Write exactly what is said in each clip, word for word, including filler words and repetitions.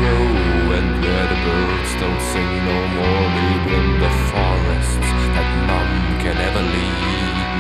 grow, and where the birds don't sing no more, leave in the forests that none can ever leave.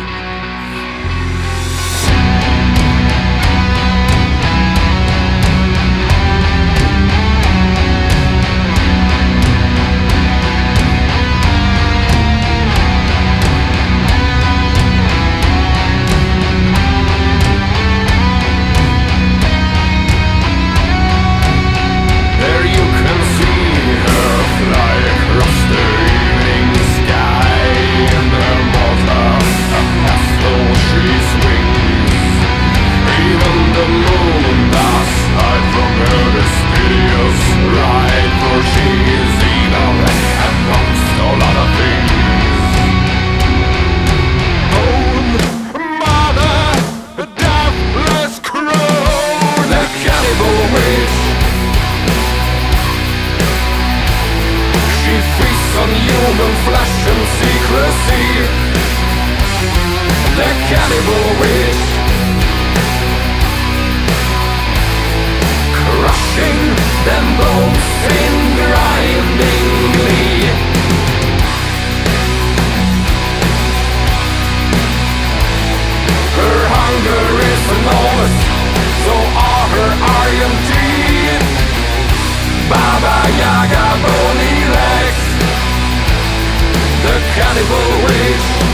Human flesh and secrecy, the cannibal witch, crushing them bones in grinding glee. Her hunger is enormous, so are her iron teeth. Baba Yaga bony legs, the cannibal witch.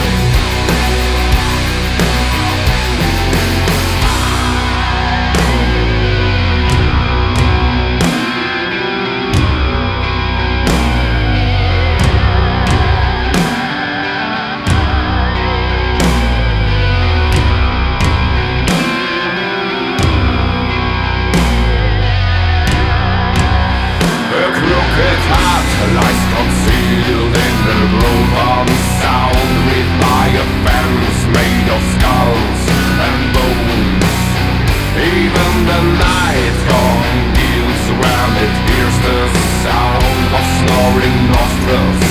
Her crooked hat lies concealed in her broken sound, with by a fence made of skulls and bones. Even the night congeals when it hears the sound of snoring nostrils